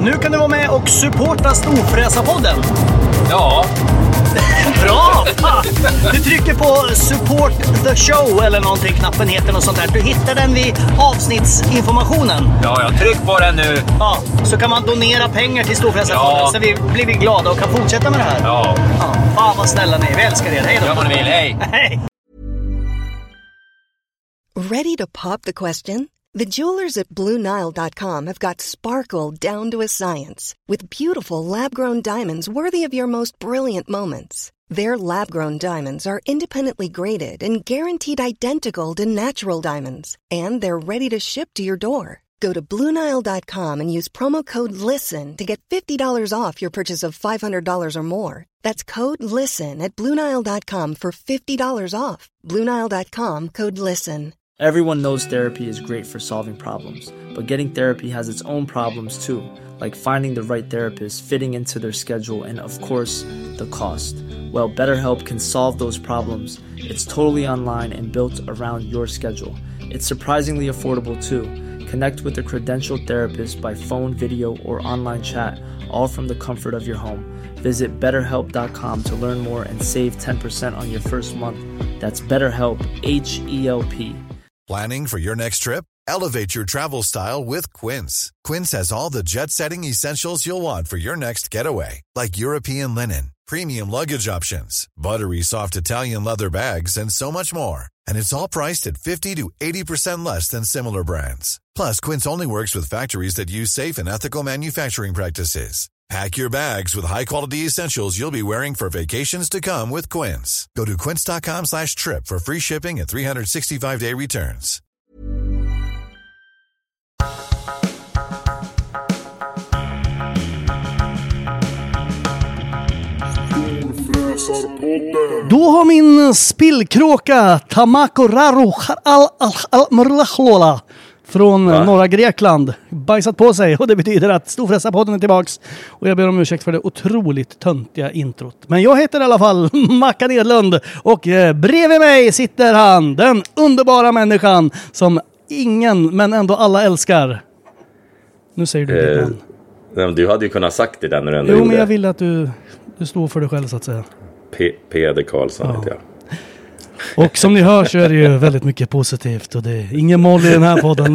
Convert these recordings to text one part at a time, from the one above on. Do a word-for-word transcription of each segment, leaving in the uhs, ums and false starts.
Nu kan du vara med och supporta Storfräsarpodden. Ja. Bra! Du trycker på support the show eller någonting, knappen heter något sånt där. Du hittar den vid avsnittsinformationen. Ja, jag tryck på den nu. Ja, så kan man donera pengar till Storfräsarpodden, ja. Så vi blir vi glada och kan fortsätta med det här. Ja. Ja, fan vad snälla ni är. Vi älskar er. Hej då. Gör vad ni vill. Hej. Hej. Ready to pop the question? The jewelers at Blue Nile dot com have got sparkle down to a science with beautiful lab-grown diamonds worthy of your most brilliant moments. Their lab-grown diamonds are independently graded and guaranteed identical to natural diamonds, and they're ready to ship to your door. Go to Blue Nile dot com and use promo code LISTEN to get fifty dollars off your purchase of five hundred dollars or more. That's code LISTEN at Blue Nile dot com for fifty dollars off. Blue Nile dot com, code LISTEN. Everyone knows therapy is great for solving problems, but getting therapy has its own problems too, like finding the right therapist, fitting into their schedule, and of course, the cost. Well, BetterHelp can solve those problems. It's totally online and built around your schedule. It's surprisingly affordable too. Connect with a credentialed therapist by phone, video, or online chat, all from the comfort of your home. Visit better help dot com to learn more and save ten percent on your first month. That's BetterHelp, H E L P. Planning for your next trip? Elevate your travel style with Quince. Quince has all the jet-setting essentials you'll want for your next getaway, like European linen, premium luggage options, buttery soft Italian leather bags, and so much more. And it's all priced at fifty to eighty percent less than similar brands. Plus, Quince only works with factories that use safe and ethical manufacturing practices. Pack your bags with high-quality essentials you'll be wearing for vacations to come with Quince. Go to quince dot com slash trip for free shipping and three sixty-five day returns. Då har min spillkråka Tamako Raru al-al-al-murlachlola från Va? norra Grekland bajsat på sig, och det betyder att Storfräsarpodden är tillbaks. Och jag ber om ursäkt för det otroligt töntiga introt. Men jag heter i alla fall Mackan Edlund, och eh, bredvid mig sitter han, den underbara människan som ingen, men ändå alla älskar. Nu säger du eh, det. Nej, du hade ju kunnat sagt det där när du ändå Jo, gjorde. men jag vill att du, du står för dig själv så att säga. P- Peder Karlsson heter jag. Och som ni hör så är det ju väldigt mycket positivt, och det är ingen mål i den här podden.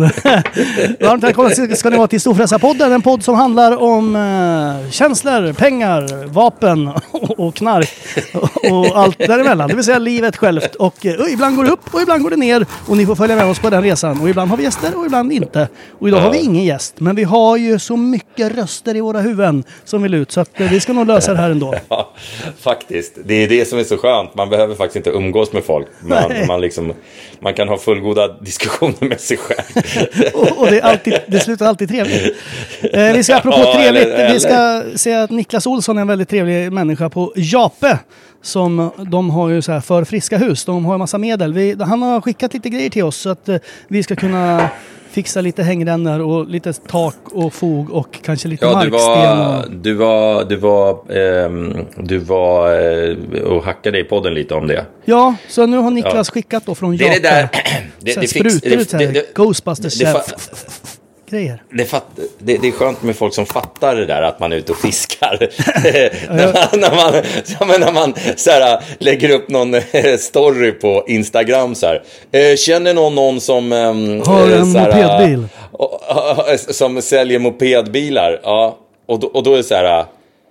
Varmt välkomna ska ni vara till Storfräsarpodden, en podd som handlar om uh, känslor, pengar, vapen och, och knark och, och allt däremellan. Det vill säga livet självt. Och uh, ibland går det upp och ibland går det ner, och ni får följa med oss på den resan. Och ibland har vi gäster och ibland inte. Och idag ja. har vi ingen gäst, men vi har ju så mycket röster i våra huvuden som vill ut, så att uh, vi ska nog lösa det här ändå. Ja, faktiskt. Det är det som är så skönt. Man behöver faktiskt inte umgås med folk. Man, man, liksom, man kan ha fullgoda diskussioner med sig själv. och, och det, är alltid, det slutar alltid trevligt. Eh, vi ska apropå ja, trevligt, eller, eller. vi ska säga att Niklas Olsson är en väldigt trevlig människa på Jape. Som de har ju så här för friska hus. De har en massa medel. Vi, han har skickat lite grejer till oss så att eh, vi ska kunna fixa lite hängrännor och lite tak och fog och kanske lite ja, marksten. Och... Du var, du var, eh, du var eh, och hackade i podden lite om det. Ja, så nu har Niklas ja. skickat då från Japan. Det är det där. Det, det sprutar ut så här, det, det, Ghostbusters. Det, det, grejer. Det, fatt, det, det är skönt med folk som fattar det där att man är ute och fiskar. när man, när man, ja, men när man så här, lägger upp någon story på Instagram så här. Eh, känner någon någon som eh, har en så här, mopedbil eh, som säljer mopedbilar. Ja, och då, och då är det så här,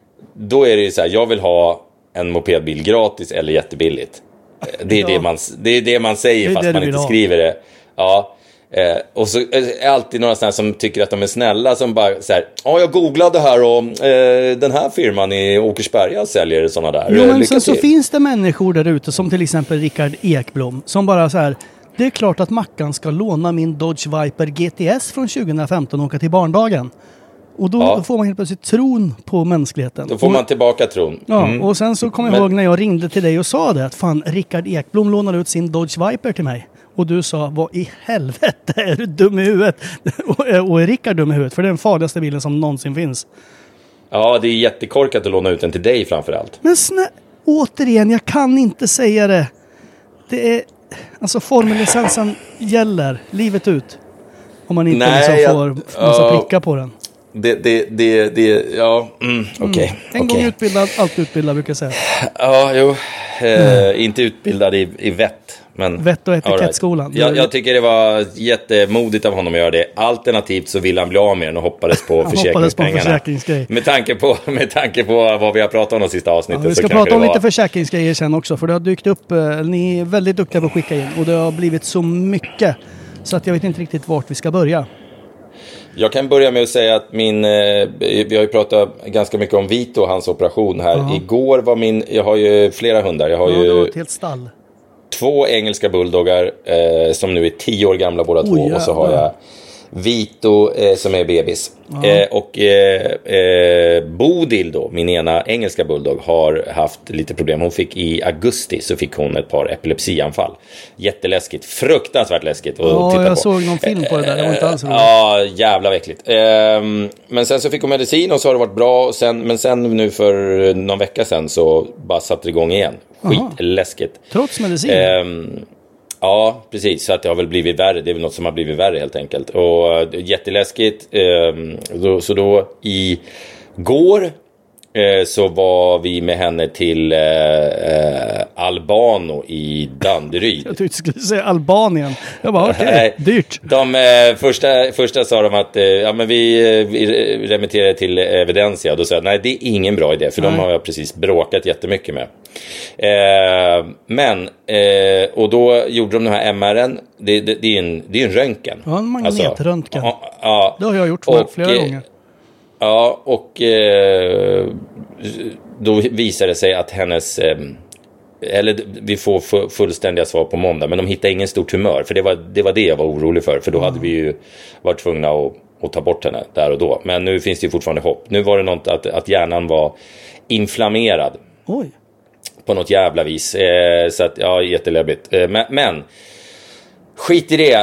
då är det ju så här, jag vill ha en mopedbil gratis eller jättebilligt. Det är, ja. det, man, det, är det man säger det fast det man inte ha. skriver det. Ja. Eh, och så är det alltid några sådana som tycker att de är snälla som bara så här, ja jag googlade här och eh, den här firman i Åkersberga säljer sådana där. Jo, men sen så finns det människor där ute som till exempel Rickard Ekblom som bara så här, det är klart att Mackan ska låna min Dodge Viper G T S från tjugohundrafemton och åka till barndagen. Och då, ja. då får man helt plötsligt tron på mänskligheten. Då får man tillbaka tron. Ja, mm. och sen så kommer jag men... ihåg när jag ringde till dig och sa det att fan, Rickard Ekblom lånade ut sin Dodge Viper till mig. Och du sa, vad i helvete är du dum i huvudet? och, och är Rickard dum i huvudet? För det är den farligaste bilen som någonsin finns. Ja, det är jättekorkat att låna ut den till dig framförallt. Men snä, återigen, jag kan inte säga det. Det är, alltså formellicensen gäller livet ut. Om man inte Nej, liksom jag, får massa uh, prickar på den. Det, det, det, det ja, mm, okej. Okay, mm. En okay. gång utbildad, alltid utbildad brukar jag säga. Ja, jo. Eh, mm. Inte utbildad i, i vett. Men, vett och etikettskolan. Right. Jag, jag tycker det var jättemodigt av honom att göra det. Alternativt så ville han bli av med den och hoppades på försäkringspengarna. Med tanke på, med tanke på vad vi har pratat om de sista avsnitten. Ja, vi ska prata om var... lite försäkringsgrejer sen också. För det har dykt upp, ni är väldigt duktiga på att skicka in. Och det har blivit så mycket. Så att jag vet inte riktigt vart vi ska börja. Jag kan börja med att säga att min, eh, vi har ju pratat ganska mycket om Vito och hans operation här. Uh-huh. Igår var min, jag har ju flera hundar. Jag har ja, ju det var ett helt stall. Två engelska bulldoggar eh, som nu är tio år gamla båda oh, två. Jävlar. Och så har jag Vito eh, som är bebis. Uh-huh. Eh, och eh, eh, Bodil då, min ena engelska bulldog, har haft lite problem. Hon fick i augusti så fick hon ett par epilepsianfall. Jätteläskigt, fruktansvärt läskigt att ja, titta jag på. såg någon film på det där, det var inte alls roligt. Ja, jävla äckligt. Eh, men sen så fick hon medicin och så har det varit bra. Och sen, men sen nu för någon vecka sen så bara satte det igång igen. Skitläskigt. Trots medicin? Eh, Ja, precis. Så att det har väl blivit värre. Det är väl något som har blivit värre helt enkelt. Och jätteläskigt. Eh, då, så då i går eh, så var vi med henne till eh, Albano i Danderyd. Jag tyckte du skulle säga Albanien. Jag bara, okej, okay, dyrt. De eh, första, första sa de att eh, ja, men vi, vi remitterade till Evidensia. Och då sa jag, nej, det är ingen bra idé. För nej. De har jag precis bråkat jättemycket med. Eh, men eh, och då gjorde de den här M R:n. Det, det, det är en, det är en röntgen. Ja, en magnetröntgen. Alltså, ja, det har jag gjort och, flera eh, gånger. Ja, och eh, då visar det sig att hennes eh, eller vi får fullständiga svar på måndag, men de hittar ingen stor tumör. För det var det, var det jag var orolig för. För då mm. hade vi ju varit tvungna att, att ta bort henne där och då. Men nu finns det ju fortfarande hopp. Nu var det något att, att hjärnan var inflammerad. Oj. På något jävla vis. Eh, så att, ja, jätteläbbigt. Eh, men, men skit i det.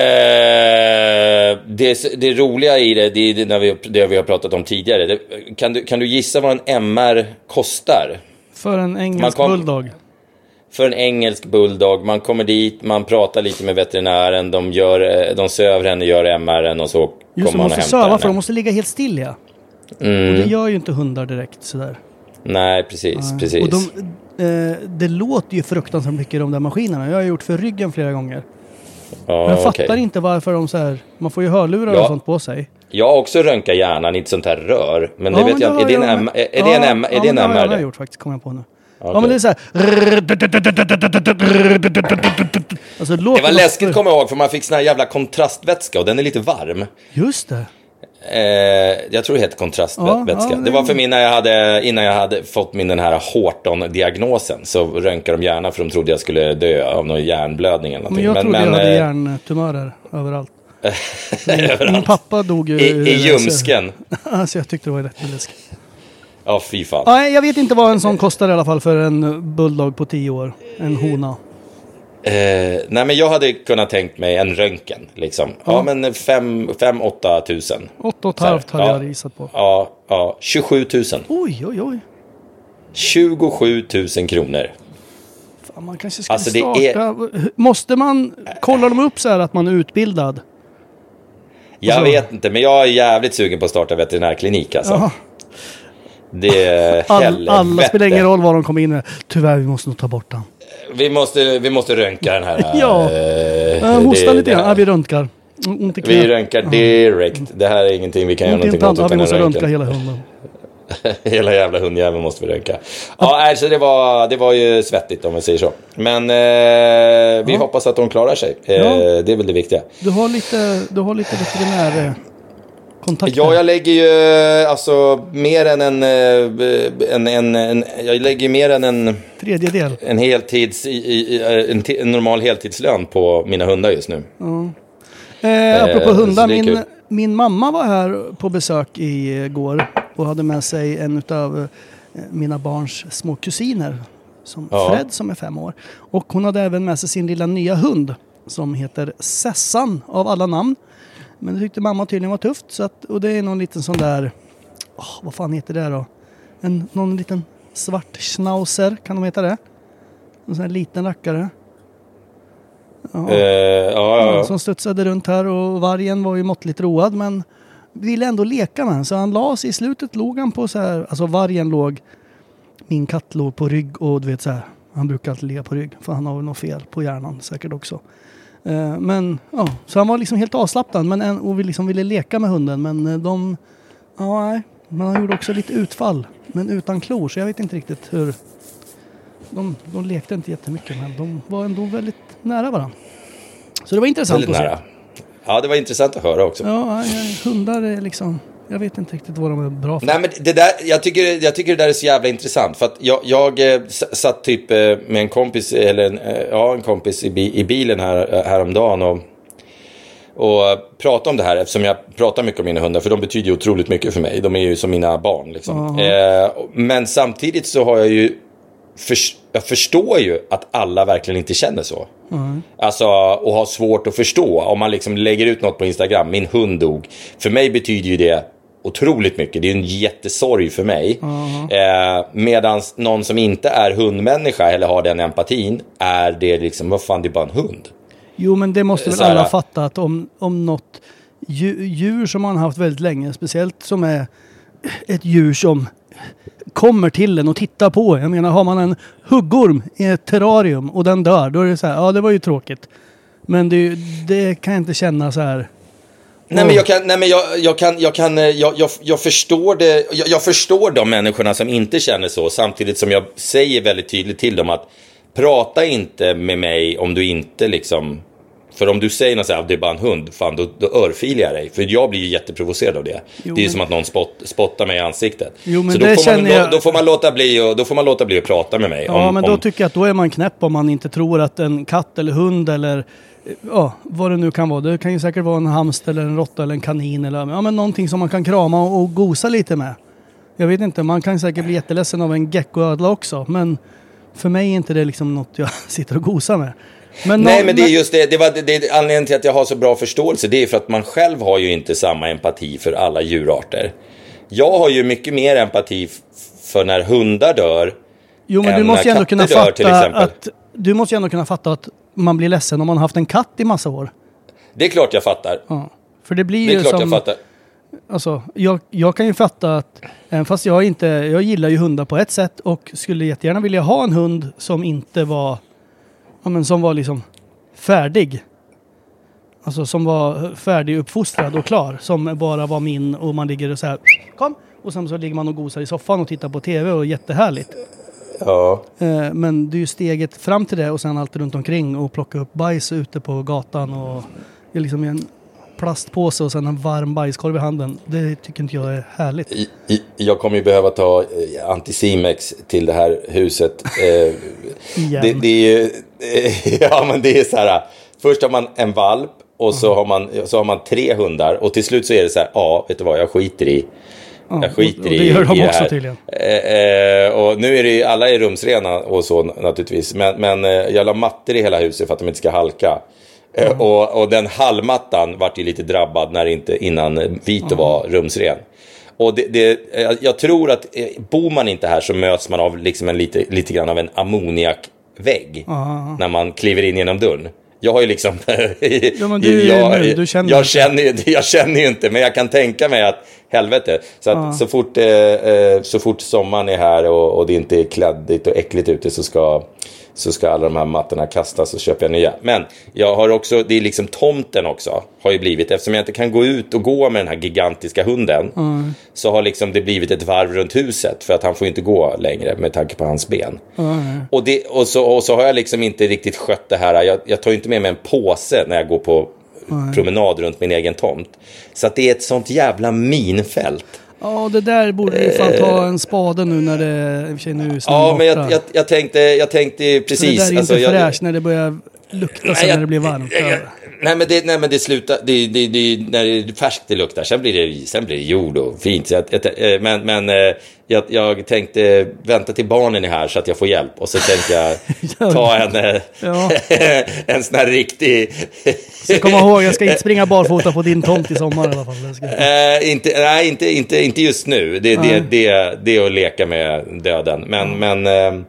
Eh, det. Det roliga i det, det är det, när vi, det vi har pratat om tidigare. Det, kan, du, kan du gissa vad en M R kostar? För en engelsk kom, bulldog? För en engelsk bulldog. Man kommer dit, man pratar lite med veterinären. De, gör, de söver henne, gör M R:n och så just kommer man och hämtar söva, henne. För de måste ligga helt still, ja. Mm. Och det gör ju inte hundar direkt sådär. Nej, precis, Nej. precis. Och de, eh, det låter ju fruktansvärt mycket de där maskinerna. Jag har gjort för ryggen flera gånger. Ja, men jag fattar okay. inte varför de så här. Man får ju hörlurar ja. och sånt på sig. Jag har också rönkat hjärnan i ett sånt här rör. Men det ja, vet men jag. Är det en M R? Är det en M R? Är det en M R? Ja, det har jag gjort faktiskt, kommer jag på nu. Okay. Ja, men det är så här. Alltså, det var läskigt, kommer jag ihåg, för man fick sån här jävla kontrastvätska och den är lite varm. Just det. Eh, jag tror det heter kontrastvätska. Ja, ja, det... det var för mig när jag hade, innan jag hade fått min den här Horton-diagnosen. Så röntgade de gärna för de trodde jag skulle dö av någon hjärnblödning eller någonting. Men jag trodde men, jag hade eh... hjärntumörer överallt. överallt. Min pappa dog ju... I, i ljumsken. Alltså jag tyckte det var rätt läskigt. Ja, fy fan. Nej, jag vet inte vad en sån kostar i alla fall för en bulldog på tio år. En hona. Eh, nej, men jag hade kunnat tänkt mig en röntgen liksom. Ja, ja men fem, fem, åtta tusen. Åtta och ett halvt hade jag risat på. Ja, ja, tjugosju tusen. Oj, oj, oj. tjugosju tusen kronor. Fan, man kanske ska alltså, starta. Det är... Måste man, kollar de upp så här att man är utbildad? Jag vet inte, men jag är jävligt sugen på att starta veterinärklinik alltså. Jaha. Det är All, alla spelar ingen roll vad de kommer in med. Tyvärr, vi måste nog ta bort den. Vi måste, vi måste röntga den här. ja, äh, hosta lite grann. Ja, vi röntgar. Vi röntgar direkt. Det här är ingenting vi kan göra någonting åt. Ja, vi måste röntga hela hunden. Hela jävla hundjäveln måste vi röntga. Ja, alltså det var, det var ju svettigt om man säger så. Men eh, vi ja. hoppas att de klarar sig. Eh, ja. Det är väl det viktiga. Du har lite, du har lite veterinär... kontakter. Ja, jag lägger ju alltså mer än en, en, en, en jag lägger mer än en tredjedel. En heltids i, en, en normal heltidslön på mina hundar just nu. Ja. Eh, apropå eh, hundar, min, min mamma var här på besök igår och hade med sig en av mina barns små kusiner som ja. Fred som är fem år. Och hon hade även med sig sin lilla nya hund som heter Sessan av alla namn. Men det tyckte mamma tydligen var tufft. Så att, och det är någon liten sån där... Oh, vad fan heter det då? En, någon liten svart schnauzer, kan de heta det? En sån här liten rackare. Ja. Uh, ja, ja, ja. Som studsade runt här. Och vargen var ju måttligt road. Men ville ändå leka med den. Så han la sig i slutet, låg han på så här, alltså vargen låg, min katt låg på rygg och du vet så här, han brukar alltid ligga på rygg för han har väl något fel på hjärnan säkert också. Uh, men ja, så han var liksom helt avslappnad men en, och vi liksom ville leka med hunden men uh, de, ja nej, men han gjorde också lite utfall men utan klor så jag vet inte riktigt hur, de, de lekte inte jättemycket men de var ändå väldigt nära varandra. Så det var intressant väldigt att nära. se. Ja, det var intressant att höra också. Ja, hundar är liksom, jag vet inte riktigt vad de är bra för. Nej, men det där, jag tycker, jag tycker det där är så jävla intressant. För att jag, jag eh, satt typ eh, med en kompis, eller en, eh, ja, en kompis i, bi, i bilen här, häromdagen och, och pratade om det här. Eftersom jag pratar mycket om mina hundar, för de betyder ju otroligt mycket för mig. De är ju som mina barn liksom. Eh, men samtidigt så har jag ju, för, jag förstår ju att alla verkligen inte känner så. Mm. Alltså, och har svårt att förstå. Om man liksom lägger ut något på Instagram, min hund dog. För mig betyder ju det otroligt mycket. Det är en jättesorg för mig. Mm. Eh, Medan någon som inte är hundmänniska eller har den empatin, är det liksom, vad fan, det är bara en hund. Jo, men det måste väl så här, alla fatta att om, om något djur, djur som man har haft väldigt länge, speciellt som är ett djur som kommer till en och tittar på. Jag menar, har man en huggorm i ett terrarium och den dör, då är det så här, ja det var ju tråkigt. Men det, det kan jag inte känna så här. Nej, men jag kan, nej men jag, jag kan, jag kan, jag, jag, jag förstår det, jag, jag förstår de människorna som inte känner så, samtidigt som jag säger väldigt tydligt till dem att prata inte med mig om du inte liksom, för om du säger något så här, det är bara en hund, fan, då, då örfilar jag dig. För jag blir ju jätteprovocerad av det. Jo, det är ju men... som att någon spott, spottar mig i ansiktet. Jo, men så då, får man, jag... då, får man låta bli och, då får man låta bli att prata med mig. Ja, om, men då om... tycker jag att då är man knäpp om man inte tror att en katt eller hund eller ja, vad det nu kan vara. Det kan ju säkert vara en hamster eller en råtta eller en kanin eller ja, men någonting som man kan krama och, och gosa lite med. Jag vet inte, man kan säkert bli jätteledsen av en geckoödla också. Men för mig är inte det liksom något jag sitter och gosar med. Men Nej, no, men det är just det, det var det, det anledningen till att jag har så bra förståelse. Det är för att man själv har ju inte samma empati för alla djurarter. Jag har ju mycket mer empati f- för när hundar dör. Jo, men du måste ju ändå kunna dör, fatta att du måste ju ändå kunna fatta att man blir ledsen om man har haft en katt i massa år. Det är klart jag fattar. Ja, för det blir det är ju klart som, jag fattar. Alltså, jag, jag kan ju fatta att även fast jag inte, jag gillar ju hundar på ett sätt och skulle jättegärna vilja ha en hund som inte var ja, men som var liksom färdig. Alltså som var färdig uppfostrad och klar. Som bara var min och man ligger och så här, kom! Och sen så ligger man och gosar i soffan och tittar på tv och jättehärligt. Ja. Eh, men det är ju steget fram till det och sen allt runt omkring och plocka upp bajs ute på gatan och det är liksom en plastpåse och sen en varm bajskorv i handen. Det tycker inte jag är härligt. I, i, jag kommer ju behöva ta eh, Anticimex till det här huset. Eh, det, det är ju, eh, ja men det är så här. Först har man en valp och så, mm. har man, så har man tre hundar och till slut så är det så här, ja vet du vad, jag skiter i. Ja, jag skiter och, och det gör i, de i också här. tydligen. Eh, eh, och nu är det ju, alla är rumsrena och så naturligtvis. Men, men eh, jag la mattor i hela huset för att de inte ska halka. Mm. Och, och den hallmattan vart ju lite drabbad när inte innan Vito mm. var rumsren. Och det, det, jag tror att bor man inte här så möts man av liksom en lite, lite grann av en ammoniakvägg mm. när man kliver in genom dörren. Jag har ju liksom ja, men du, jag, nu, du känner jag, känner, jag känner ju inte, men jag kan tänka mig att helvete. Så att mm. så, fort, eh, så fort sommaren är här och, och det inte är kladdigt och äckligt ute så ska så ska alla de här mattorna kastas och köpa nya. Men jag har också, det är liksom tomten också har ju blivit, eftersom jag inte kan gå ut och gå med den här gigantiska hunden mm. så har liksom det blivit ett varv runt huset för att han får inte gå längre med tanke på hans ben. Mm. Och, det, och, så, och så har jag liksom inte riktigt skött det här. Jag, jag tar ju inte med mig en påse när jag går på mm. promenad runt min egen tomt. Så att det är ett sånt jävla minfält. Ja, det där borde du fan ta en spade nu när det i och för sig nu är ja, borta. Men jag, jag, jag tänkte, jag tänkte precis. Så det där är inte alltså, fräscht jag, när det börjar lukta nej, sen jag, när det blir varmt. Jag, jag, nej, men det, nej, men det slutar, det, det, det, när det är färskt det luktar, sen blir det, sen blir det jord och fint. Så jag, jag, men men jag, jag tänkte vänta till barnen är här så att jag får hjälp. Och så tänkte jag ta en, ja. en sån här riktig... Så kom ihåg, jag ska inte springa barfota på din tomt i sommar i alla fall. Äh, inte, nej, inte, inte, inte just nu. Det, det, det, det är att leka med döden. Men, men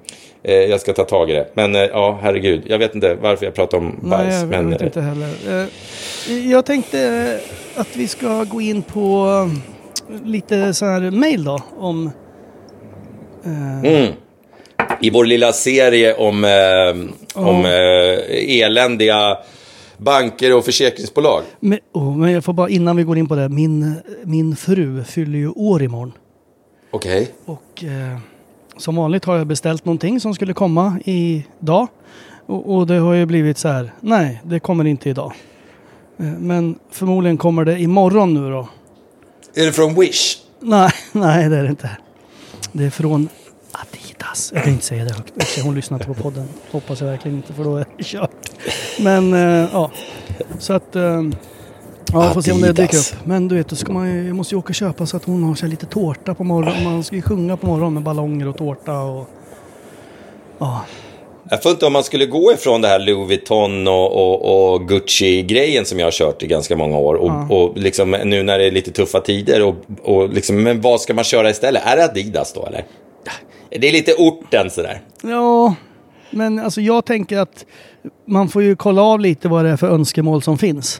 Eh, jag ska ta tag i det. Men eh, ja, herregud. Jag vet inte varför jag pratar om bajs. Nej, jag, men, jag vet inte heller. Eh, jag tänkte eh, att vi ska gå in på eh, lite så här mail då. Om... Eh, mm. I vår lilla serie om, eh, oh. om eh, eländiga banker och försäkringsbolag. Men, oh, men jag får bara, innan vi går in på det. Min, min fru fyller ju år imorgon. Okej. Okay. Och eh, som vanligt har jag beställt någonting som skulle komma idag. Och, och det har ju blivit så här. Nej, det kommer inte idag. Eh, men förmodligen kommer det imorgon nu då. Är det från Wish? Nej, nej det är det inte. Det är från Adidas. Jag kan inte säga det högt. Hon lyssnar inte på podden. Hoppas jag verkligen inte, för då är det kört. Men eh, ja. Så att... Eh, ja, får se om det dyker upp. Men du vet, då ska man ju, jag måste ju åka och köpa så att hon har sig lite tårta på morgonen. Man ska ju sjunga på morgonen med ballonger och tårta och... Ja. Jag får inte om man skulle gå ifrån det här Louis Vuitton och, och, och Gucci-grejen som jag har kört i ganska många år. Och, ja. och liksom nu när det är lite tuffa tider. Och, och liksom, men vad ska man köra istället? Är det Adidas då, eller? Det är lite orten sådär. Ja, men alltså jag tänker att man får ju kolla av lite vad det är för önskemål som finns.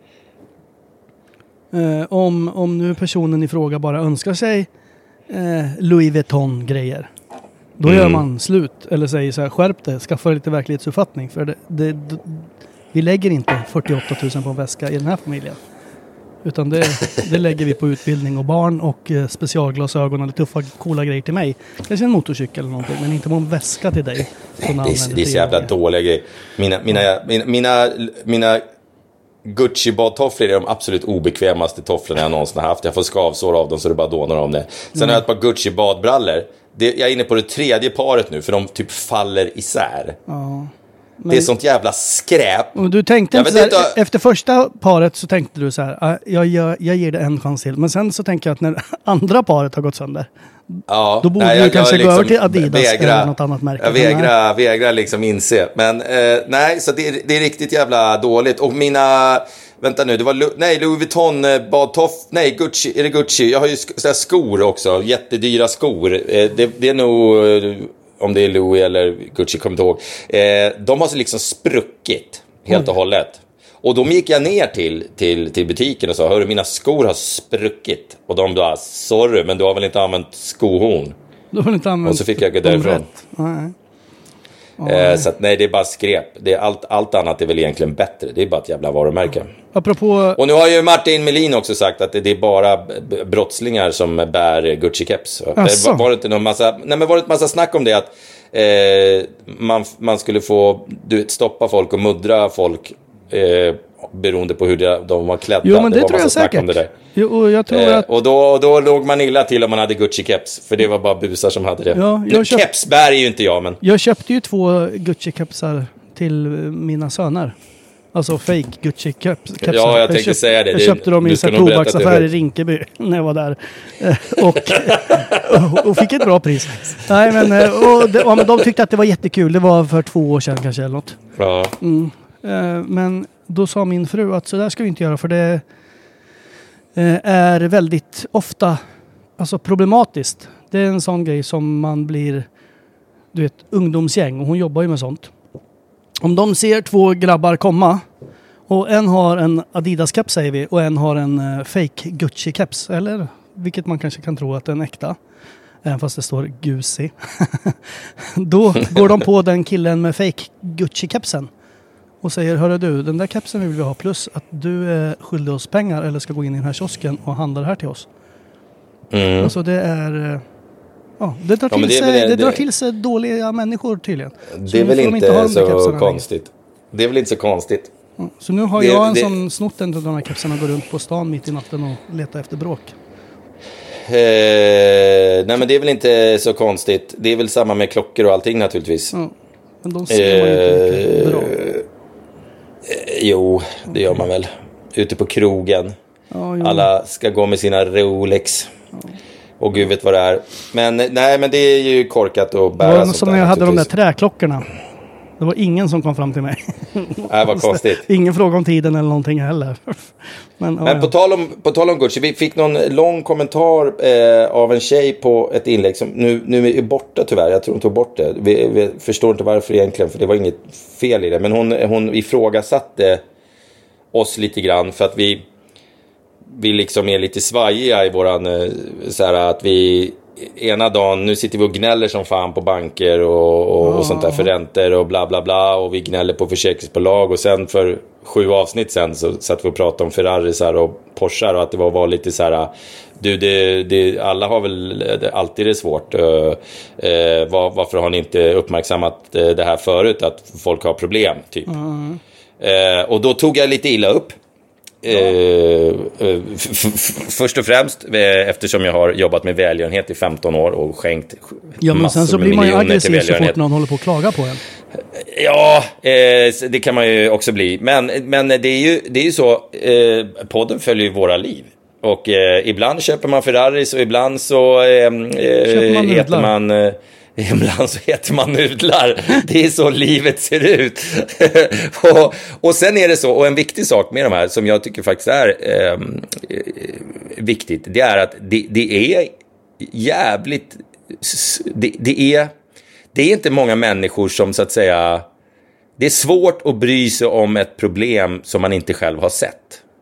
Eh, om, om nu personen i fråga bara önskar sig eh, Louis Vuitton-grejer. Då mm. gör man slut. Eller säger så här, skärp det, skaffa lite verklighetsuppfattning. För det, det, det, vi lägger inte fyrtioåtta tusen på en väska i den här familjen. Utan det, det lägger vi på utbildning och barn och eh, specialglasögon och tuffa coola grejer till mig. Kanske en motorcykel eller någonting, men inte på en väska till dig. Det är, det är så jävla dåliga grejer. Mina, mina, mina, mina, mina Gucci-badtofflor är de absolut obekvämaste tofflorna jag någonsin har haft. Jag får skavsår av dem så det bara dånar om det. Sen mm. har jag ett par Gucci-badbrallor. Det, jag är inne på det tredje paret nu, för de typ faller isär. Ja. Men, det är sånt jävla skräp. Och du tänkte inte, inte här, efter första paret så tänkte du så här, jag, jag, jag ger det en chans till. Men sen så tänker jag att när andra paret har gått sönder, ja, då borde nej, du jag, kanske jag gå liksom över till Adidas vägra, eller något annat märke. Jag vägrar, vägrar liksom inse. Men eh, nej, så det, det är riktigt jävla dåligt. Och mina, vänta nu, det var nej, Louis Vuitton badtoff, nej, Gucci, är det Gucci? Jag har ju sådär skor också, jättedyra skor. Eh, det, det är nog... om det är Louis eller Gucci, kommer inte ihåg. Eh, de har så liksom spruckit helt och hållet. Och då gick jag ner till, till, till butiken och sa, hörru, mina skor har spruckit. Och de bara, sorry, men du har väl inte använt skohorn? Du har väl inte använt. Och så fick jag gå därifrån. Nej. Eh, så att, nej, det är bara skräp. Det är allt, allt annat är väl egentligen bättre. Det är bara ett jävla varumärke. Apropå... Och nu har ju Martin Melin också sagt att det, det är bara b- brottslingar som bär Gucci-keps. Var, var det inte någon massa, nej, men var det inte massa snack om det att eh, man, man skulle få du vet, stoppa folk och muddra folk eh, beroende på hur de, de var klädda. Jo, men det, det tror jag säkert. Det jo, och, jag tror eh, att... och, då, och då låg man illa till om man hade Gucci-keps. För det var bara busar som hade det. Ja, jag köpt... Keps bär ju inte jag, men... Jag köpte ju två Gucci-kepsar till mina söner. Alltså fake Gucci-kepsar. Ja, jag tänkte jag köpt, säga det. Jag köpte dem i en tobaksaffär i Rinkeby när jag var där. och, och, och fick ett bra pris. Nej, men, och de, och de tyckte att det var jättekul. Det var för två år sedan kanske eller något. Ja. Mm. Men då sa min fru att så där ska vi inte göra, för det är väldigt ofta alltså problematiskt. Det är en sån grej som man blir, du vet, ungdomsgäng, och hon jobbar ju med sånt. Om de ser två grabbar komma och en har en Adidas-keps säger vi och en har en uh, fake Gucci-keps, eller vilket man kanske kan tro att det är en äkta, även fast det står Gucci. Då går de på den killen med fake Gucci-kepsen och säger, hörru du, den där kepsen vill vi ha, plus att du är skyldig oss pengar eller ska gå in i den här kiosken och handla det här till oss. Mm. Alltså det är... Ja, det drar, ja, till, det sig, väl, det drar det, till sig dåliga människor tydligen. Det så är väl inte, inte så konstigt. Längre. Det är väl inte så konstigt. Ja, så nu har det, jag en det, sån snotten av de här kepsarna, går runt på stan mitt i natten och letar efter bråk. Eh, nej, men det är väl inte så konstigt. Det är väl samma med klockor och allting naturligtvis. Ja, men de ser man ju inte mycket bra. Eh, jo, det gör man väl. Ute på krogen. Ja, alla ska gå med sina Rolex. Ja. Och gud vet vad det är. Men nej, men det är ju korkat att bära. Det var som när jag hade de där träklockorna. Det var ingen som kom fram till mig. Det var konstigt. Ingen fråga om tiden eller någonting heller. Men, Men ja, på, tal om, på tal om Gucci, vi fick någon lång kommentar eh, av en tjej på ett inlägg som nu, nu är borta tyvärr. Jag tror hon tog bort det. Vi, vi förstår inte varför egentligen, för det var inget fel i det. Men hon, hon ifrågasatte oss lite grann för att vi, vi liksom är lite svajiga i våran, eh, så här att vi... Ena dagen, nu sitter vi och gnäller som fan på banker och, och, och sånt där för räntor och bla bla bla, och vi gnäller på försäkringsbolag, och sen för sju avsnitt sen så satt vi och pratade om Ferrarisar och Porschar, och att det var, var lite så här, du det, det, alla har väl alltid det svårt, uh, uh, var, varför har ni inte uppmärksammat uh, det här förut, att folk har problem typ. Mm. Uh, och då tog jag lite illa upp. Eh, f- f- först och främst eh, eftersom jag har jobbat med välgörenhet i femton år och skänkt ja, men sen så blir man ju aggressiv så fort någon håller på att klaga på en. Ja, eh, det kan man ju också bli. Men, men det är ju, det är ju så, eh, podden följer ju våra liv. Och eh, ibland köper man Ferraris och ibland så eh, man heter man... Eh, Ibland så heter man nudlar. Det är så livet ser ut. och, och sen är det så, och en viktig sak med de här som jag tycker faktiskt är eh, viktigt, det är att det, det är jävligt det, det är det är inte många människor som så att säga, det är svårt att bry sig om ett problem som man inte själv har sett.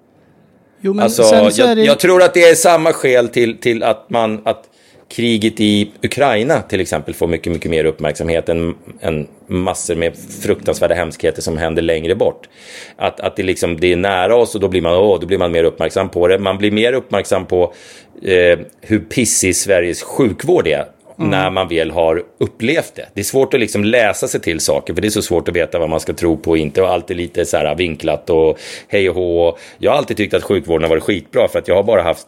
Jo, men alltså, sen så jag, är det... jag tror att det är samma skäl till, till att man att kriget i Ukraina till exempel får mycket, mycket mer uppmärksamhet än, än massor med fruktansvärda hemskheter som händer längre bort. Att, att det, liksom, det är nära oss och då blir, man, åh, då blir man mer uppmärksam på det. Man blir mer uppmärksam på eh, hur pissig Sveriges sjukvård är mm. när man väl har upplevt det. Det är svårt att liksom läsa sig till saker, för det är så svårt att veta vad man ska tro på och inte. Och alltid lite så här vinklat och hej och hå. Jag har alltid tyckt att sjukvården har varit skitbra, för att jag har bara haft...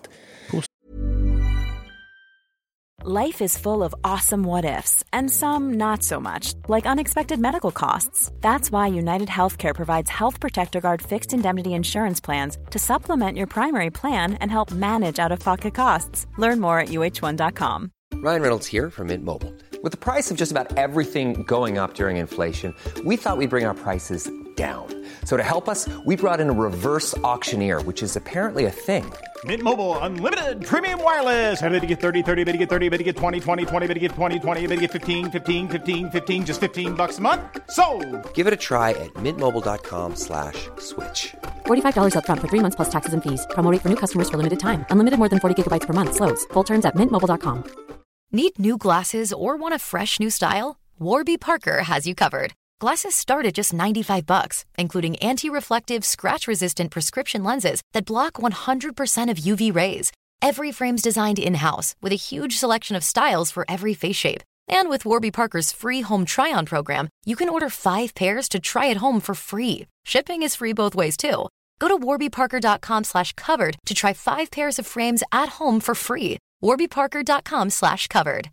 Life is full of awesome what-ifs, and some not so much, like unexpected medical costs. That's why United Healthcare provides Health Protector Guard fixed indemnity insurance plans to supplement your primary plan and help manage out-of-pocket costs. Learn more at U H one dot com. Ryan Reynolds here from Mint Mobile. With the price of just about everything going up during inflation, we thought we'd bring our prices down. So to help us, we brought in a reverse auctioneer, which is apparently a thing. Mint Mobile Unlimited Premium Wireless. How to get thirty, thirty, how to get thirty, how to get twenty, twenty, twenty, how to get twenty, twenty, how to get fifteen, fifteen, fifteen, fifteen, just fifteen bucks a month? Sold! Give it a try at mintmobile.com slash switch. forty-five dollars up front for three months plus taxes and fees. Promo rate for new customers for limited time. Unlimited more than forty gigabytes per month. Slows full terms at mint mobile dot com. Need new glasses or want a fresh new style? Warby Parker has you covered. Glasses start at just ninety-five bucks, including anti-reflective, scratch-resistant prescription lenses that block one hundred percent of U V rays. Every frame's designed in-house with a huge selection of styles for every face shape. And with Warby Parker's free home try-on program, you can order five pairs to try at home for free. Shipping is free both ways, too. Go to warbyparker.com slash covered to try five pairs of frames at home for free. warbyparker.com slash covered.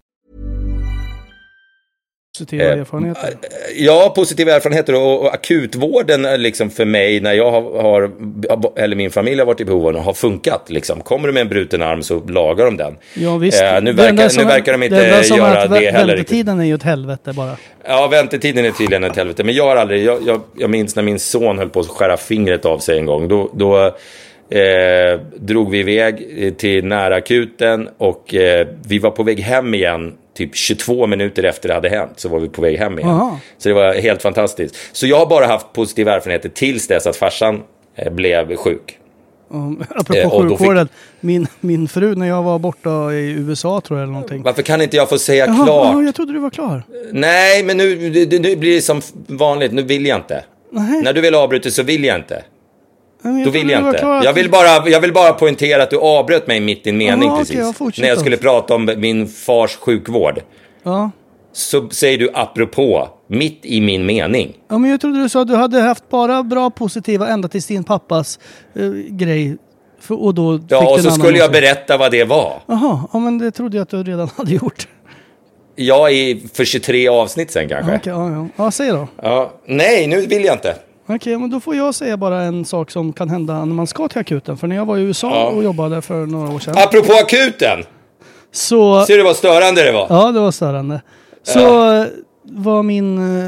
Positiva erfarenheter. Ja, positiva erfarenheter och, och akutvården liksom för mig när jag har, har eller min familj har varit i behov av har funkat liksom. Kommer du med en bruten arm så lagar de den. Ja, visst. Eh, nu, verkar, nu verkar de inte det göra det heller. Väntetiden är ju ett helvete bara. Ja, väntetiden är tydligen ett helvete. Men jag har aldrig, jag, jag, jag minns när min son höll på att skära fingret av sig en gång. Då, då eh, drog vi iväg till nära akuten och eh, vi var på väg hem igen. Typ tjugotvå minuter efter det hade hänt så var vi på väg hem igen. Aha. Så det var helt fantastiskt. Så jag har bara haft positiva erfarenheter tills dess att farsan eh, blev sjuk. Um, apropå eh, sjukvården, fick... min, min fru när jag var borta i U S A tror jag eller någonting. Varför kan inte jag få säga Jaha, klart? Ja, jag trodde du var klar. Nej, men nu, nu, nu blir det som vanligt. Nu vill jag inte. Nej. När du vill avbryta så vill jag inte. Jag Då vill jag inte. Jag vill, bara, jag vill bara poängtera att du avbröt mig mitt i en mening. Aha, precis. Okay, jag när jag skulle prata om min fars sjukvård. Ja. Så säger du apropå, mitt i min mening. Ja, men jag trodde du sa att du hade haft bara bra positiva ända till din pappas uh, grej. För, och då ja, och så skulle jag berätta vad det var. Jaha, ja, men det trodde jag att du redan hade gjort. Ja, i, för tjugotre avsnitt sen kanske. Okej, okay, ja, ja. Ja, säg då. Ja, nej, nu vill jag inte. Okej, okay, men då får jag säga bara en sak som kan hända när man ska till akuten. För när jag var i U S A ja. och jobbade för några år sedan. Apropå akuten! Så... Ser du vad störande det var? Ja, det var störande. Så ja. var min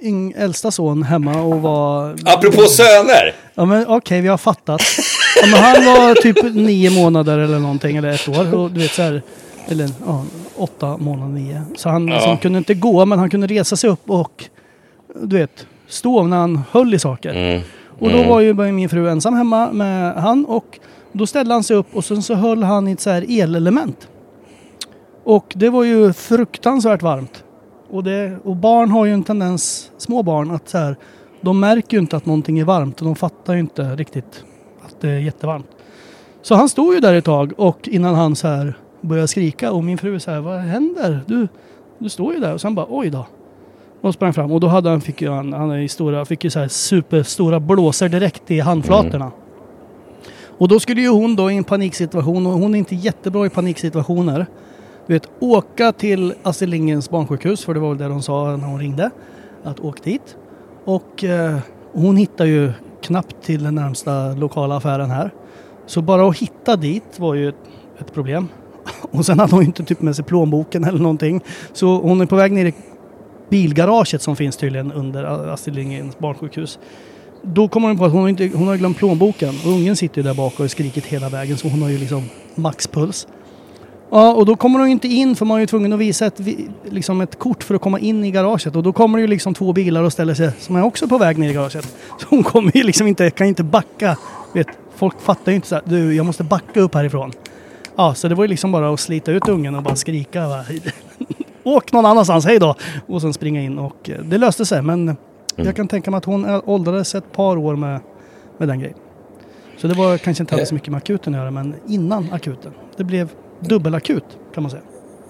yng, äldsta son hemma och var... Apropå söner! Ja men okej, okay, vi har fattat. Ja, men han var typ nio månader eller någonting, eller ett år. Och du vet så här, eller ja, åtta månader, nio. Så han ja. liksom, kunde inte gå, men han kunde resa sig upp och du vet, stå när han höll i saker. Mm. Och då var ju min fru ensam hemma med han och då ställde han sig upp och sen så höll han i ett så här elelement. Och det var ju fruktansvärt varmt. Och, det, och barn har ju en tendens, små barn, att så här, de märker ju inte att någonting är varmt och de fattar ju inte riktigt att det är jättevarmt. Så han stod ju där ett tag och innan han så här började skrika och min fru så här, vad händer? Du, du står ju där och sen bara, oj då. Och sprang fram och då hade han, fick ju, han, han är i stora, fick ju så här superstora blåsor direkt i handflatorna. Mm. Och då skulle ju hon då i en paniksituation, och hon är inte jättebra i paniksituationer, du vet, åka till Astrid Lindgrens barnsjukhus, för det var väl det de sa när hon ringde, att åk dit. Och eh, hon hittar ju knappt till den närmsta lokala affären här. Så bara att hitta dit var ju ett, ett problem. Och sen hade hon inte typ med sig plånboken eller någonting. Så hon är på väg ner i bilgaraget som finns tydligen under Astrid Lindgrens barnsjukhus. Då kommer hon på att hon har, inte, hon har glömt plånboken. Och ungen sitter ju där bak och har skrikit hela vägen, så hon har ju liksom maxpuls. Ja, och då kommer hon inte in, för man är ju tvungen att visa ett, liksom ett kort för att komma in i garaget. Och då kommer det ju liksom två bilar och ställer sig som är också på väg ner i garaget. Så hon kommer ju liksom inte, kan inte backa. Vet, folk fattar ju inte så här, du, jag måste backa upp härifrån. Ja, så det var ju liksom bara att slita ut ungen och bara skrika. Va? Åk någon annanstans, hej då! Och sen springa in, och det löste sig. Men mm. jag kan tänka mig att hon åldrades ett par år med, med den grejen. Så det var kanske inte hade så mycket med akuten att göra, men innan akuten. Det blev dubbelakut, kan man säga.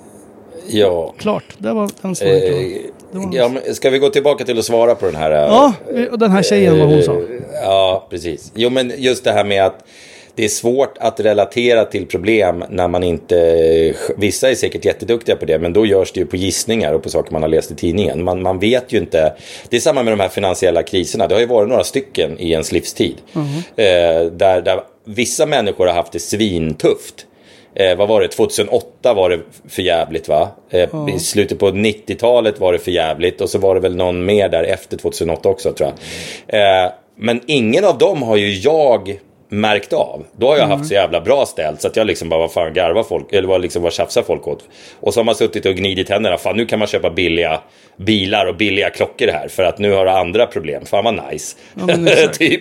Ja. Klart, det var en svår eh, var ja, men ska vi gå tillbaka till att svara på den här... Ja, och den här tjejen, vad hon sa. Ja, precis. Jo, men just det här med att det är svårt att relatera till problem när man inte... Vissa är säkert jätteduktiga på det, men då görs det ju på gissningar och på saker man har läst i tidningen. Man, man vet ju inte... Det är samma med de här finansiella kriserna. Det har ju varit några stycken i ens livstid. Mm. Eh, där, där vissa människor har haft det svintufft. Eh, vad var det? tjugohundraåtta var det för jävligt, va? Eh, mm. I slutet på nittiotalet var det för jävligt. Och så var det väl någon mer där efter tjugohundraåtta också, tror jag. Eh, men ingen av dem har ju jag... märkt av. Då har jag mm. haft så jävla bra ställt så att jag liksom bara, vad fan garvar folk, eller vad liksom, vad tjafsar folk åt. Och så har man suttit och gnidit händerna, fan nu kan man köpa billiga bilar och billiga klockor här för att nu har du andra problem. Fan vad nice. Ja, men, typ.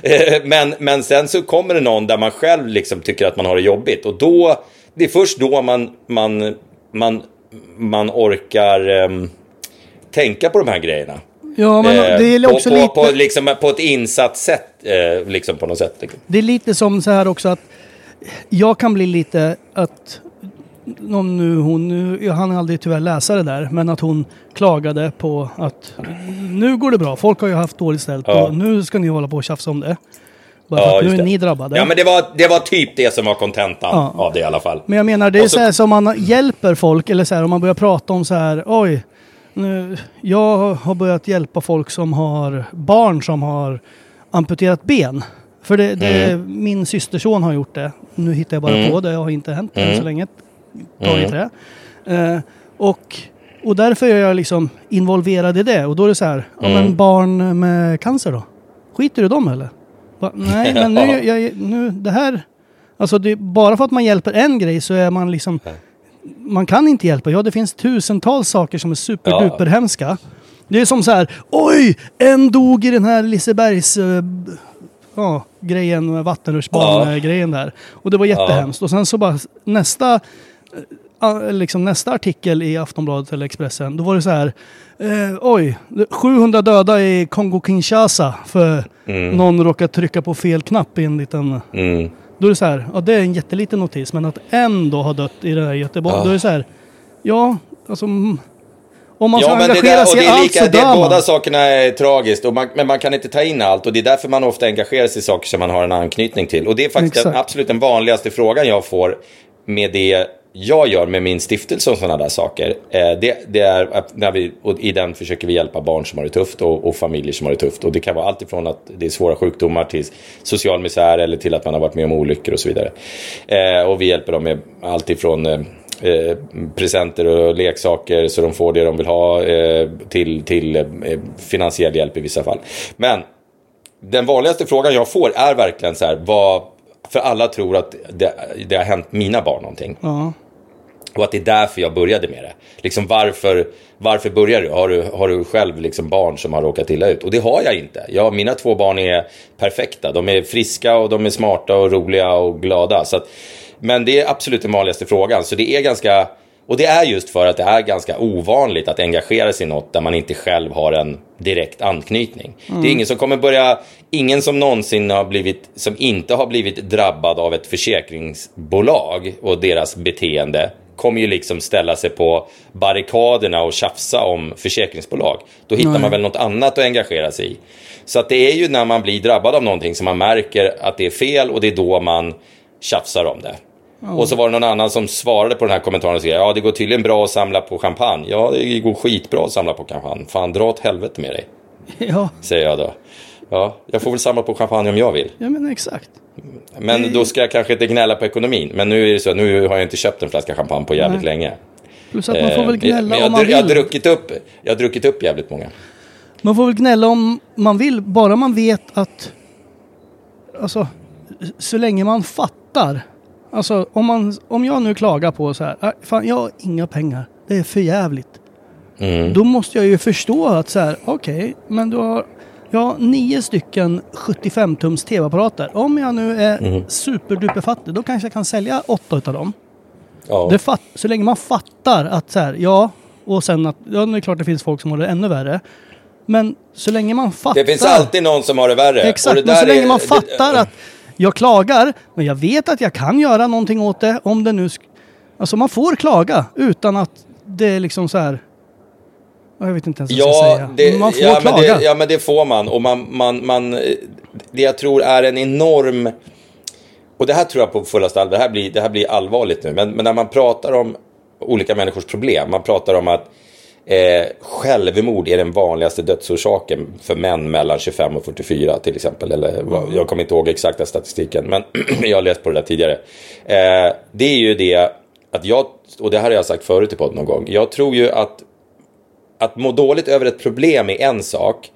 men, men sen så kommer det någon där man själv liksom tycker att man har det jobbigt, och då, det är först då man man, man, man orkar um, tänka på de här grejerna. Ja, men det är också på, lite... på, på, liksom, på ett insatt sätt, eh, liksom på något sätt. Liksom. Det är lite som så här också att jag kan bli lite att någon nu, hon, nu, jag hann aldrig tyvärr läsa det där, men att hon klagade på att nu går det bra, folk har ju haft dåligt ställt, ja. Och nu ska ni hålla på och tjafsa om det. Bara ja, för att nu är ni drabbade. Ja, men det var, det var typ det som var kontentan ja. Av det i alla fall. Men jag menar, det är så... så här som man hjälper folk, eller så här om man börjar prata om så här, oj, nu, jag har börjat hjälpa folk som har barn som har amputerat ben. För det, det mm. min systerson har gjort det. Nu hittar jag bara mm. på det, jag har inte hänt mm. än så länge. Tagit det. Eh, och, och därför är jag liksom involverad i det. Och då är det så här, mm. ja, men barn med cancer då? Skiter du dem eller? Ba, nej, men nu, jag, nu det här... Alltså det, bara för att man hjälper en grej så är man liksom... Man kan inte hjälpa. Ja, det finns tusentals saker som är superduper ja. hemska. Det är som så här, oj, en dog i den här Lisebergs uh, ja, grejen, vattenrutschban-grejen där. Och det var jättehemskt. Ja. Och sen så bara nästa, uh, liksom nästa artikel i Aftonbladet eller Expressen, då var det så här, uh, oj, sjuhundra döda i Kongo-Kinshasa för mm. någon råkade trycka på fel knapp i en liten... Mm. Då är det så här, ja det är en jätteliten notis, men att en då har dött i det här Göteborg, ja. Då är det så här, ja, alltså om man ska ja, engagera sig i allt så dör man. Båda sakerna är tragiskt, och man, men man kan inte ta in allt, och det är därför man ofta engagerar sig i saker som man har en anknytning till. Och det är faktiskt den, absolut den vanligaste frågan jag får med det jag gör med min stiftelse och sådana där saker. Eh, det, det är när vi, och i den försöker vi hjälpa barn som har det tufft och, och familjer som har det tufft. Och det kan vara allt ifrån att det är svåra sjukdomar till social misär eller till att man har varit med om olyckor och så vidare. Eh, och vi hjälper dem med allt ifrån eh, eh, presenter och leksaker så de får det de vill ha, eh, till, till eh, finansiell hjälp i vissa fall. Men den vanligaste frågan jag får är verkligen så här, vad, för alla tror att det, det har hänt mina barn någonting. Ja. Och att det är därför jag började med det. Liksom varför, varför börjar du? Har du, har du själv liksom barn som har råkat illa ut? Och det har jag inte. Jag, mina två barn är perfekta. De är friska och de är smarta och roliga och glada. Så att, men det är absolut den vanligaste frågan. Så det är ganska... Och det är just för att det är ganska ovanligt att engagera sig i något där man inte själv har en direkt anknytning. Mm. Det är ingen som kommer börja, ingen som någonsin har blivit, som inte har blivit drabbad av ett försäkringsbolag och deras beteende kommer ju liksom ställa sig på barrikaderna och tjafsa om försäkringsbolag. Då hittar Nej. man väl något annat att engagera sig i. Så att det är ju när man blir drabbad av någonting som man märker att det är fel och det är då man tjafsar om det. Oh. Och så var det någon annan som svarade på den här kommentaren och sa, ja det går tydligen bra att samla på champagne. Ja, det går skitbra att samla på champagne. Fan, dra åt helvete med dig. Ja. Säger jag då. Ja, jag får väl samla på champagne om jag vill. Ja, men exakt. Men det... då ska jag kanske inte gnälla på ekonomin. Men nu är det så, nu har jag inte köpt en flaska champagne på jävligt Nej. länge. Plus att man får väl gnälla men jag, om man vill. Jag har druckit upp, jag har druckit upp jävligt många. Man får väl gnälla om man vill, bara man vet att, alltså, så länge man fattar. Alltså om, man, om jag nu klagar på så här, fan jag har inga pengar, det är för jävligt. Mm. Då måste jag ju förstå att så här, okej, okay, men du har, jag har nio stycken sjuttiofem tums tv-apparater. Om jag nu är mm. superduperfattig, då kanske jag kan sälja åtta utav dem. Ja. Det fatt, så länge man fattar att så här, ja, och sen att, ja, det är klart det finns folk som har det ännu värre. Men så länge man fattar... Det finns alltid någon som har det värre. Exakt, och det men så länge är, man fattar det, att jag klagar, men jag vet att jag kan göra någonting åt det om det nu... Sk- alltså man får klaga utan att det är liksom så här... Jag vet inte ens vad jag ska säga. Det, man får ja, klaga. Men det, ja, men det får man. Och man, man, man... Det jag tror är en enorm... Och det här tror jag på fullaste allvar. Det här blir, det här blir allvarligt nu. Men, men när man pratar om olika människors problem. Man pratar om att eh, självmord är den vanligaste dödsorsaken för män mellan tjugofem och fyrtiofyra till exempel. Eller, mm. Jag kommer inte ihåg exakta statistiken. Men jag har läst på det där tidigare. Eh, det är ju det att jag... Och det här har jag sagt förut i podden någon gång. Jag tror ju att Att må dåligt över ett problem är en sak.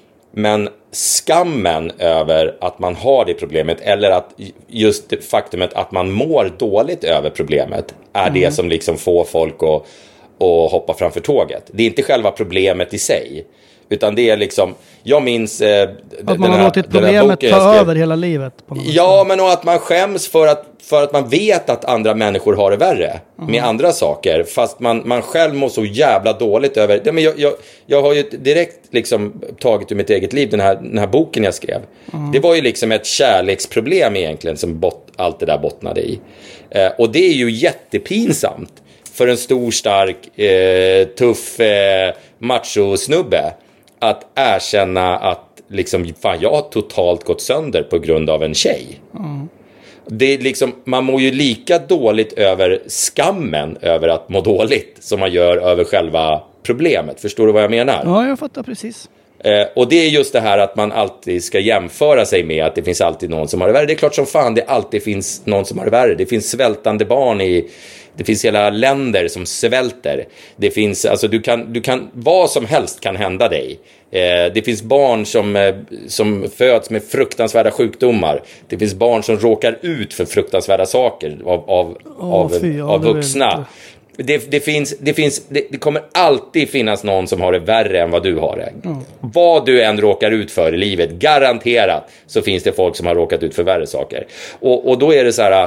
Men skammen över att man har det problemet, eller att just det faktumet att man mår dåligt över problemet, är mm. det som liksom får folk att, att hoppa framför tåget. Det är inte själva problemet i sig, utan det är liksom, jag minns eh, att man har låtit problemet ta över hela livet på något ja sätt. Men och att man skäms för att, för att man vet att andra människor har det värre mm. med andra saker, fast man, man själv mår så jävla dåligt över det. Men jag, jag, jag har ju direkt liksom tagit ur mitt eget liv den här, den här boken jag skrev. Mm. Det var ju liksom ett kärleksproblem egentligen som bot, allt det där bottnade i. Eh, och det är ju jättepinsamt för en stor, stark, eh, tuff eh, macho-snubbe att erkänna att liksom, fan, jag har totalt gått sönder på grund av en tjej. Mm. Det är liksom, man mår ju lika dåligt över skammen över att må dåligt som man gör över själva problemet. Förstår du vad jag menar? Ja, jag fattar precis. Eh, och det är just det här att man alltid ska jämföra sig med att det finns alltid någon som har det värre. Det är klart som fan det alltid finns någon som har det värre. Det finns svältande barn i... Det finns hela länder som svälter. Det finns, alltså du kan, du kan, vad som helst kan hända dig. Eh, det finns barn som, eh, som föds med fruktansvärda sjukdomar. Det finns barn som råkar ut för fruktansvärda saker av, av, oh, av, fy, ja, av vuxna. Det, det, finns, det, finns, det, det kommer alltid finnas någon som har det värre än vad du har det. Mm. Vad du än råkar ut för i livet, garanterat så finns det folk som har råkat ut för värre saker. Och, och då är det så här,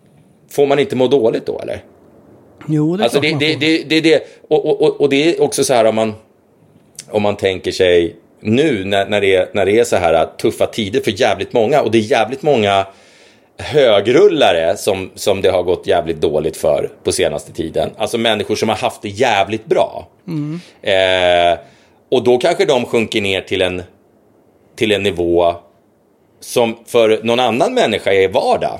får man inte må dåligt då eller? Jo, det är alltså det, det, det, det, det, och, och, och det är också så här om man, om man tänker sig nu när, när, det är, när det är så här tuffa tider för jävligt många, och det är jävligt många högrullare som, som det har gått jävligt dåligt för på senaste tiden. Alltså människor som har haft det jävligt bra. Mm. Eh, och då kanske de sjunker ner till en, till en nivå som för någon annan människa är vardag.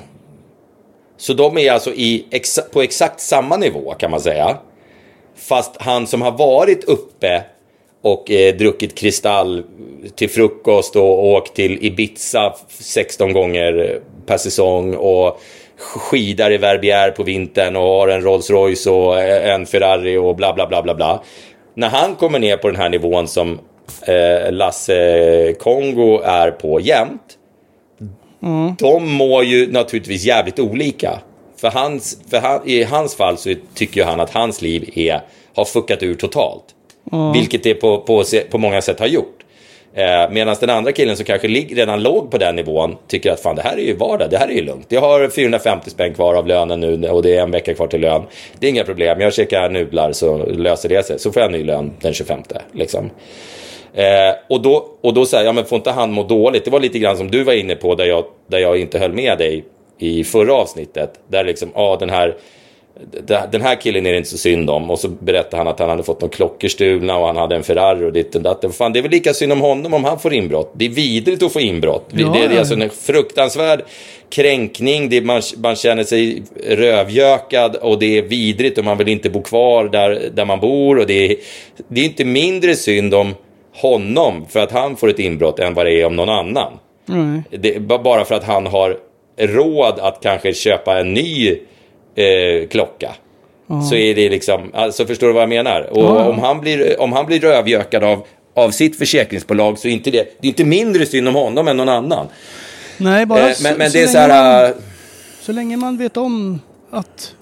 Så de är alltså i exa- på exakt samma nivå kan man säga. Fast han som har varit uppe och eh, druckit kristall till frukost och åkt till Ibiza sexton gånger per säsong och skidar i Verbier på vintern och har en Rolls Royce och en Ferrari och bla bla bla bla bla. När han kommer ner på den här nivån som eh, Lasse Kongo är på jämt, mm. de mår ju naturligtvis jävligt olika. För, hans, för han, i hans fall så tycker han att hans liv är, har fuckat ur totalt. Mm. Vilket det på, på, på många sätt har gjort. Eh, Medan den andra killen som kanske lig, redan låg på den nivån tycker att fan, det här är ju vardag, det här är ju lugnt. Jag har fyrahundrafemtio spänn kvar av lönen nu och det är en vecka kvar till lön. Det är inga problem, jag käkar nudlar så löser det sig. Så får jag ny lön den tjugofemte liksom. Eh, och då, och då säger jag, ja, men får inte han må dåligt? Det var lite grann som du var inne på där jag, där jag inte höll med dig i förra avsnittet. Där liksom, ja ah, den här den här killen är det inte så synd om. Och så berättade han att han hade fått någon klockor stulna och han hade en Ferrari och ditt och datten. Fan, det är väl lika synd om honom om han får inbrott. Det är vidrigt att få inbrott. Ja, det, det är alltså en fruktansvärd kränkning. Det är, man, man känner sig rövjökad och det är vidrigt och man vill inte bo kvar där, där man bor. Och det är, det är inte mindre synd om honom för att han får ett inbrott än vad det är om någon annan. Mm. Det, bara för att han har råd att kanske köpa en ny Eh, klocka. Mm. Så är det liksom, alltså förstår du vad jag menar? Och mm. om han blir om han blir rövjökad av av sitt försäkringsbolag så är inte det det är inte mindre synd om honom än någon annan. Nej, bara eh, så, men, men så det är så här man, så länge man vet om att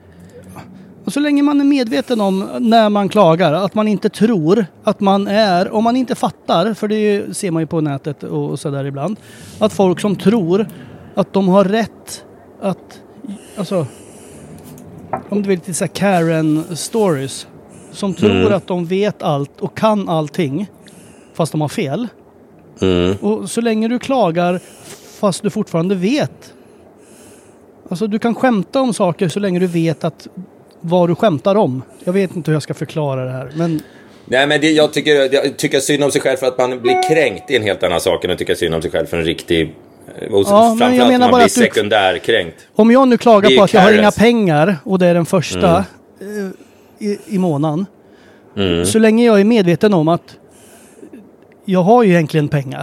och så länge man är medveten om när man klagar att man inte tror att man är, om man inte fattar, för det ser man ju på nätet och så där ibland, att folk som tror att de har rätt att, alltså om du vill lite så här Karen-stories som tror mm. att de vet allt och kan allting fast de har fel. Mm. Och så länge du klagar fast du fortfarande vet. Alltså du kan skämta om saker så länge du vet att vad du skämtar om. Jag vet inte hur jag ska förklara det här, men nej, men det, jag tycker jag tycker synd om sig själv för att man blir kränkt i en helt annan sak än att tycka synd om sig själv för en riktig. Och ja, men jag menar man bara blir att du, sekundärkränkt. om jag nu klagar på att jag har inga pengar och det är den första mm. i, i månaden mm. så länge jag är medveten om att jag har ju egentligen pengar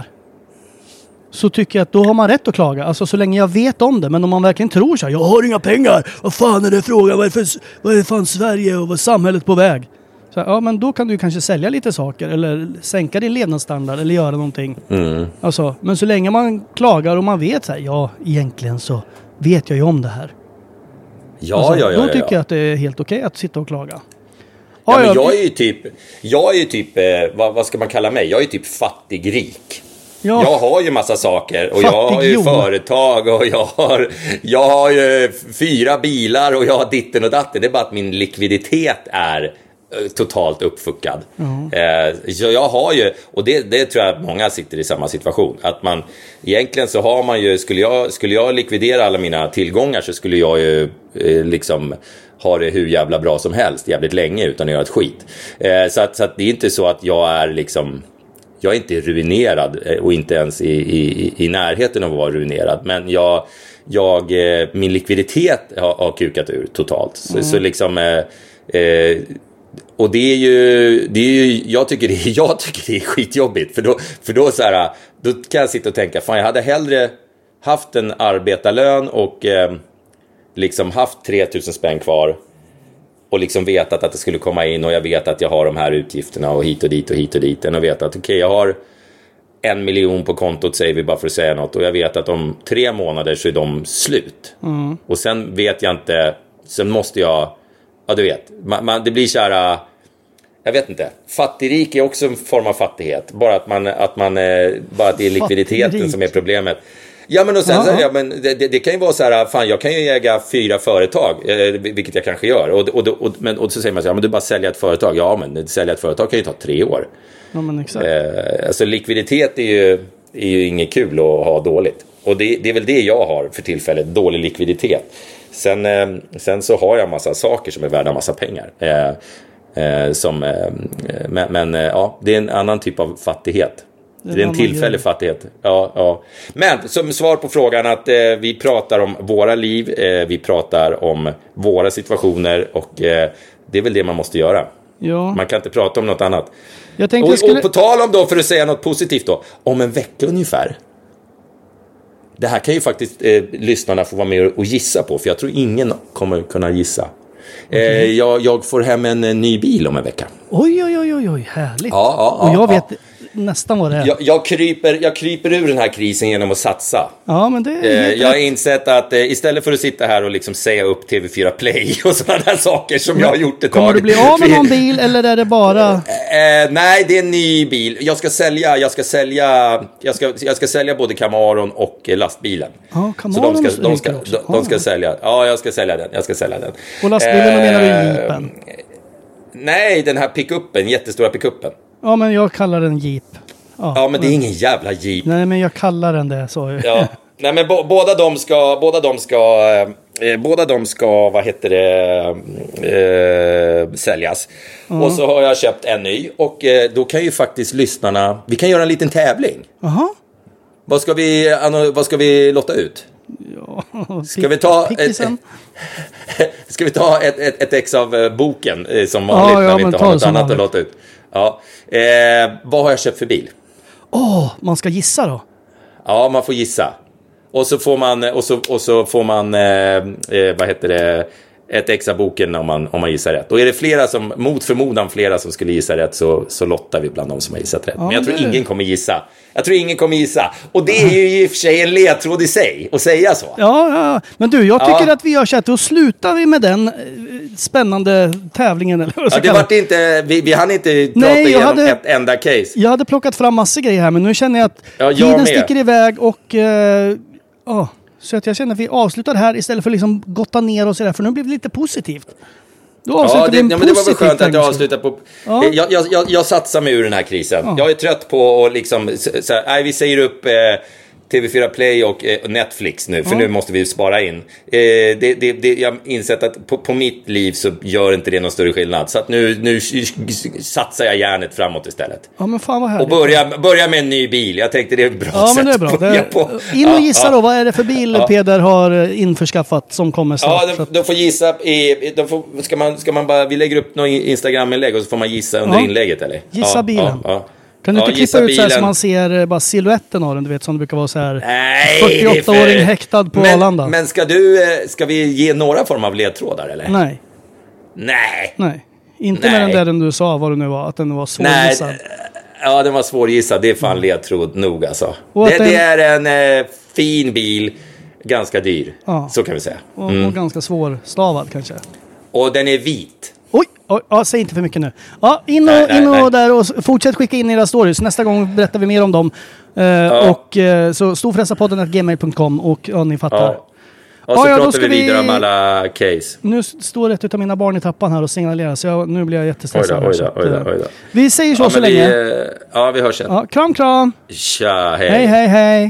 så tycker jag att då har man rätt att klaga. Alltså så länge jag vet om det. Men om man verkligen tror så här, jag har inga pengar, vad fan är det frågan, vad är, för, vad är fan Sverige och vad är samhället på väg? Så, ja, men då kan du kanske sälja lite saker eller sänka din levnadsstandard eller göra någonting. Mm. Alltså, men så länge man klagar och man vet så här, ja, egentligen så vet jag ju om det här. Ja, alltså, ja, ja. Då tycker ja. jag att det är helt okej att sitta och klaga. Ja, men jag är ju typ, jag är ju typ, eh, vad, vad ska man kalla mig? Jag är ju typ fattig-rik. Ja. Jag har ju massa saker och jag har ju företag och jag har, jag har ju fyra bilar och jag har ditten och datten. Det är bara att min likviditet är totalt uppfuckad. Mm. Eh, så jag har ju, och det, det tror jag att många sitter i samma situation. Att man, egentligen så har man ju, skulle jag, skulle jag likvidera alla mina tillgångar så skulle jag ju eh, liksom ha det hur jävla bra som helst jävligt länge utan att göra ett skit. Eh, så, att, så att det är inte så att jag är liksom, jag är inte ruinerad och inte ens i, i, i närheten av att vara ruinerad. Men jag, jag, min likviditet har, har kukat ur totalt. Så, mm. så liksom... Eh, eh, och det är ju, det är ju jag, tycker det, jag tycker det är skitjobbigt. För då, för då, så här, då kan jag sitta och tänka, fan jag hade hellre haft en arbetarlön och eh, liksom haft tre tusen spänn kvar. Och liksom vetat att det skulle komma in och jag vet att jag har de här utgifterna och hit och dit och hit och dit. Och vet att okej, okay, jag har en miljon på kontot, säger vi bara för att säga något. Och jag vet att om tre månader så är de slut. Mm. Och sen vet jag inte, sen måste jag, ja du vet, man, man, det blir så här, jag vet inte. Fattigrik är också en form av fattighet. Bara att man, att man bara att det är likviditeten Fattigrik. Som är problemet. Ja, men, och sen, så, ja, men det, det, det kan ju vara så här, fan jag kan ju äga fyra företag, eh, vilket jag kanske gör. Och, och, och, men, och så säger man så här, ja, men du bara säljer ett företag. Ja, men sälja ett företag kan ju ta tre år. Ja, men exakt. Eh, alltså likviditet är ju, är ju inget kul att ha dåligt. Och det, det är väl det jag har för tillfället, dålig likviditet. Sen, eh, sen så har jag massa saker som är värda massa pengar. Eh, eh, som, eh, men men eh, ja, det är en annan typ av fattighet. Det är en tillfällig fattighet. Ja, ja. Men som svar på frågan att eh, vi pratar om våra liv, eh, vi pratar om våra situationer och eh, det är väl det man måste göra. Ja. Man kan inte prata om något annat. Jag tänkte och, jag skulle... och på tal om då, för att säga något positivt då, om en vecka ungefär det här kan ju faktiskt eh, lyssnarna få vara med och gissa på. För jag tror ingen kommer kunna gissa. Eh, mm. jag, jag får hem en, en ny bil om en vecka. Oj, oj, oj, oj, oj härligt. Ja, ja, och jag ja, vet ja. nästan vad det är. Jag, jag, kryper, jag kryper ur den här krisen genom att satsa. Ja, men det är eh, jag har insett att eh, istället för att sitta här och liksom säga upp T V fyra Play och sådana där saker som ja. jag har gjort ett Kommer tag. du bli av med någon bil eller är det bara... Eh, nej, det är en ny bil. Jag ska sälja, jag ska sälja, jag ska, jag ska sälja både Camaron och eh, lastbilen. Ja, Camaron så de ska, de ska, de, också. de ska sälja. Ja, jag ska sälja den. Jag ska sälja den. Och lastbilen, eh, menar du jeepen? Nej, den här pickuppen, jättestora pickuppen. Ja, men jag kallar den jeep. Ja, ja men det är ingen jävla jeep. Nej, men jag kallar den det så. Ja. Nej, men bo- båda de ska båda de ska eh, båda de ska vad heter det eh, säljas. Mm. Och så har jag köpt en ny och eh, då kan ju faktiskt lyssnarna, vi kan göra en liten tävling. Jaha. Vad ska vi ano, vad ska vi lotta ut? Ja, ska vi ta ett, ska vi ta ett, ett, ett ex av uh, boken eh, som vanligt ja, ja, när vi inte har något annat att lotta ut. Ja. Eh, vad har jag köpt för bil? Åh, oh, man ska gissa då. Ja, man får gissa. Och så får man och så och så får man eh, eh, vad heter det ett ex av boken om man om man gissar rätt. Och är det flera som mot förmodan flera som skulle gissa rätt så så lottar vi bland de som har gissat rätt. Ja, men jag tror det... ingen kommer gissa. Jag tror ingen kommer gissa. Och det är ju i och för sig en ledtråd i sig att säga så. Ja, ja. Men du, jag tycker ja. att vi gör så att då slutar vi med den spännande tävlingen. Eller vad ja, det var inte, vi, vi hann inte prata Nej, igenom hade, ett enda case. Jag hade plockat fram massor grejer här, men nu känner jag att ja, jag tiden med. sticker iväg och... Eh, oh, så att jag känner att vi avslutar här istället för att liksom gotta ner oss i det här, för nu blir det lite positivt. Ja, det, ja, men det var väl skönt att jag avslutar på... Ja. Jag, jag, jag, jag satsar mig ur den här krisen. Ja. Jag är trött på att liksom... Så här, nej, vi säger upp... Eh, T V fyra Play och eh, Netflix nu, för ja. nu måste vi spara in. Eh, det, det, det, jag har insett att på, på mitt liv så gör inte det någon större skillnad. Så att nu, nu satsar jag hjärnet framåt istället. Ja, men fan vad härligt. Och börja, börja med en ny bil. Jag tänkte det är ett bra ja, sätt men det är bra. att börja på. In och gissa ja, då, vad är det för bil ja. Peder har införskaffat som kommer snart? Ja, de, de får gissa. I, de får, ska, man, ska man bara... Vi lägger upp någon Instagram-inlägg och så får man gissa under ja. inlägget, eller? Gissa ja, bilen. Ja, ja. Kan du ja, inte klippa ut så här så man ser bara siluetten av den, du vet, som det brukar vara så här Nej, fyrtioåtta-åring för... häktad på men, Arlanda. Men ska du, ska vi ge några form av ledtrådar, eller? Nej. Nej. Nej. Inte Nej. med den där den du sa, vad det nu var, att den var svårgissad. Nej. Ja, den var svårgissad. Det är fan ledtråd nog, alltså. Och Det, den... det är en eh, fin bil, ganska dyr. Ja. Så kan vi säga. Mm. Och, och ganska svårstavad, kanske. Och den är vit. Oj, oj, ja, säg inte för mycket nu. Ja, in och, nej, nej, in och nej. där och fortsätt skicka in era stories. Nästa gång berättar vi mer om dem. Uh, ja. Och uh, så storfräsarpodden at gmail punkt com och ja, ni fattar. Ja. Och så ja, pratar vi vidare vi... om alla case. Nu står ett utav mina barn i trappan här och signalerar, så jag, nu blir jag jättestressad. Oj då, oj då, oj då, oj då. Vi säger så ja, så vi, länge. Ja, vi hörs sen. Ja, kram, kram. Tja, hej. Hej, hej, hej.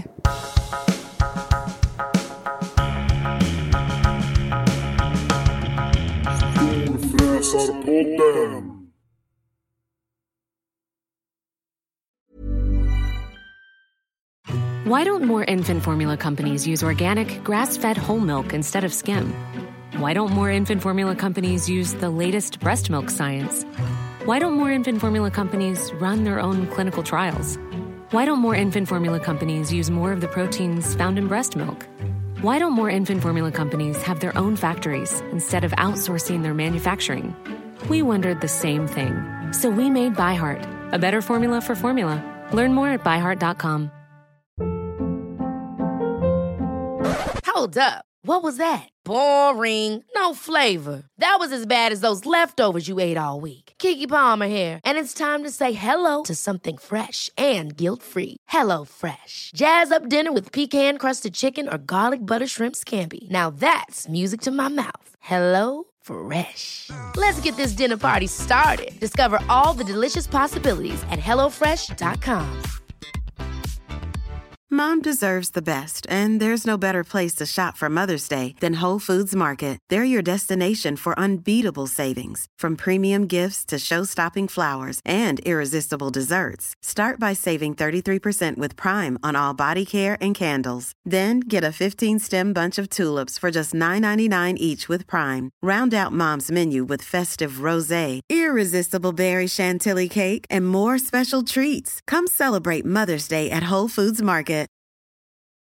Why don't more infant formula companies use organic, grass-fed whole milk instead of skim? Why don't more infant formula companies use the latest breast milk science? Why don't more infant formula companies run their own clinical trials? Why don't more infant formula companies use more of the proteins found in breast milk? Why don't more infant formula companies have their own factories instead of outsourcing their manufacturing? We wondered the same thing. So we made ByHeart, a better formula for formula. Learn more at by heart dot com. Hold up. What was that? Boring. No flavor. That was as bad as those leftovers you ate all week. Keke Palmer here, and it's time to say hello to something fresh and guilt-free. Hello Fresh. Jazz up dinner with pecan-crusted chicken or garlic butter shrimp scampi. Now that's music to my mouth. Hello Fresh. Let's get this dinner party started. Discover all the delicious possibilities at hello fresh dot com. Mom deserves the best, and there's no better place to shop for Mother's Day than Whole Foods Market. They're your destination for unbeatable savings, from premium gifts to show-stopping flowers and irresistible desserts. Start by saving thirty-three percent with Prime on all body care and candles. Then get a fifteen-stem bunch of tulips for just nine ninety-nine each with Prime. Round out Mom's menu with festive rosé, irresistible berry chantilly cake, and more special treats. Come celebrate Mother's Day at Whole Foods Market.